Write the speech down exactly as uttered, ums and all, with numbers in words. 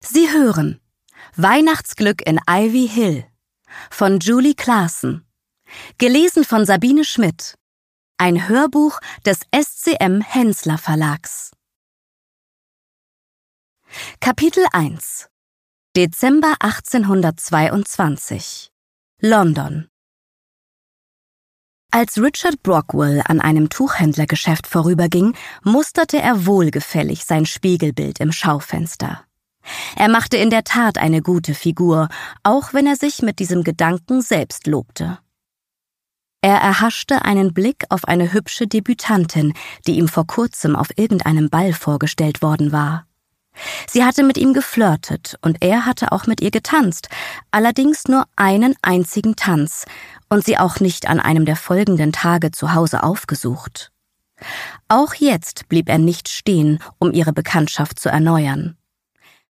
Sie hören Weihnachtsglück in Ivy Hill von Julie Claassen, gelesen von Sabine Schmidt, ein Hörbuch des S C M Hensler Verlags. Kapitel eins. Dezember achtzehnhundertzweiundzwanzig. London. Als Richard Brockwell an einem Tuchhändlergeschäft vorüberging, musterte er wohlgefällig sein Spiegelbild im Schaufenster. Er machte in der Tat eine gute Figur, auch wenn er sich mit diesem Gedanken selbst lobte. Er erhaschte einen Blick auf eine hübsche Debütantin, die ihm vor kurzem auf irgendeinem Ball vorgestellt worden war. Sie hatte mit ihm geflirtet und er hatte auch mit ihr getanzt, allerdings nur einen einzigen Tanz und sie auch nicht an einem der folgenden Tage zu Hause aufgesucht. Auch jetzt blieb er nicht stehen, um ihre Bekanntschaft zu erneuern.